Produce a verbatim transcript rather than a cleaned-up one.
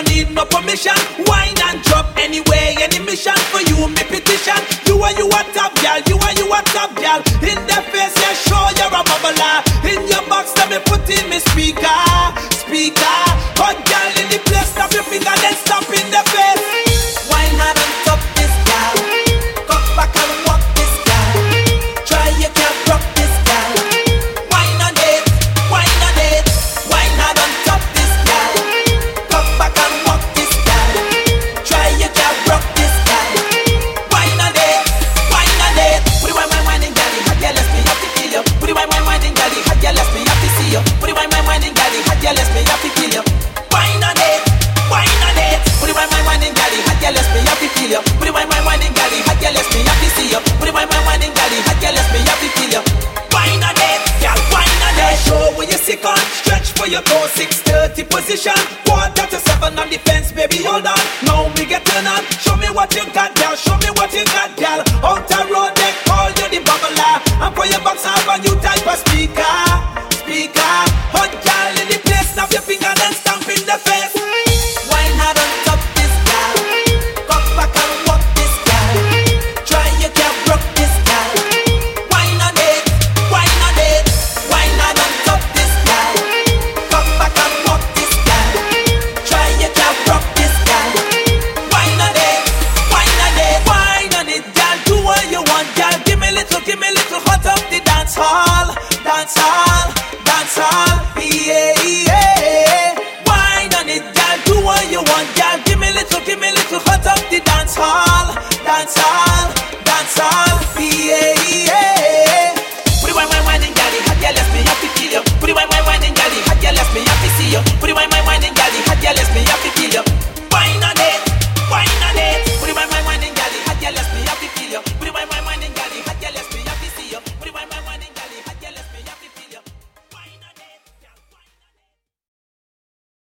need no permission. Wine and drop anyway, any mission for you, me petition. You are you a top girl, you are you a top girl. In the face, yeah, show you're a bubbler. In your box, let me put in me speaker, speaker. Hot girl in the place, stop your finger, then stop in the face. Wine hard on top this girl. Come back and walk this girl. Try you can't rock this girl. Wine on it, wine on it. Wine hard on top this girl. Come back and walk this girl. Try you can't rock this girl. Wine on it, wine on it. Put it wine, wine, wine, and girl, hot girl, let's me have to feel you. Put it wine, wine, wine, and girl, hot girl, let's me have to see you. Put it wine, wine, wine, and girl, hot girl, let's me have to feel you. Wine on it, wine on it. Put it wine, wine, wine, and girl, hot girl, let's me have to feel you. Put it wine, wine, wine, and girl, hot girl, let's me have to see you. Put it wine, wine, wine, and girl, hot girl, let's me have to feel you. Wine on it, girl, wine on it. Show where you sick on, stretch for your toe, six thirty position. Quarter to seven on the fence, baby, hold on. Now me get turn on. Show me what you got, girl. Show me what you got, girl. Out the road, they call you the bubbler. And for your box, I have a new type of speaker, speaker. Hot girl in the place, snap your finger, then stamp in the face. Wine hard on top this girl. Come back and walk this girl. Try you can't broke this girl. Wine on it, wine on it. Wine hard on top this girl. Come back and walk this girl. Try you can't broke this girl. Wine on it, wine on it. Wine on it, girl. Do what you want, girl. Give me little, give me little hot up the dance hall, dance hall, dance hall. Yeah, yeah. Wine on it, girl. Do what you want, girl. Give me little, give me little hot up the dance hall, dance hall.